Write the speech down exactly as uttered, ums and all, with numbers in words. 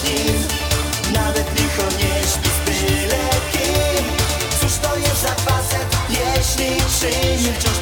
nim. Nawet licho nie śpi z byle kim. Cóż to jest za facet, jeśli czyni wciąż